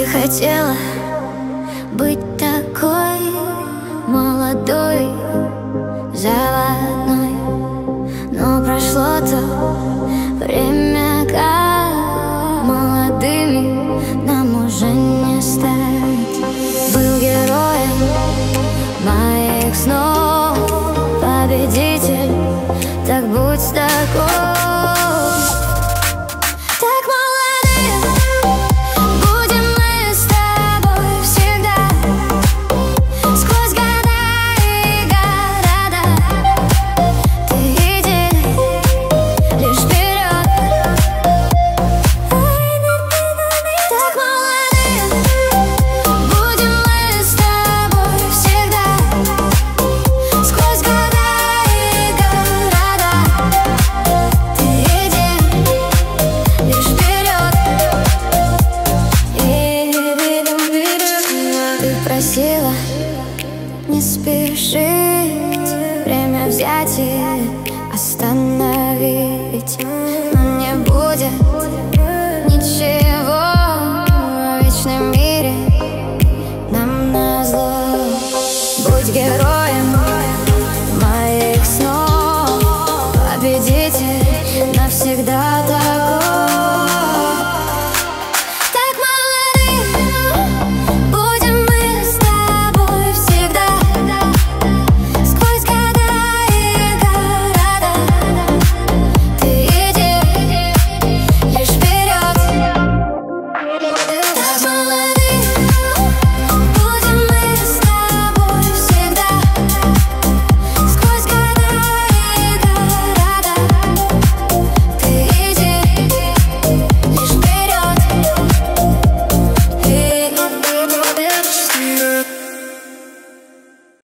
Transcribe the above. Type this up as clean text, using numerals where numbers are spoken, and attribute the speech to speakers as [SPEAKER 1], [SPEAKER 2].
[SPEAKER 1] хотела быть такой молодой, заводной, но прошло то время, как молодыми нам уже не стать. Был героем моих снов, победитель, так будь такой. Просила не спешить, время взять и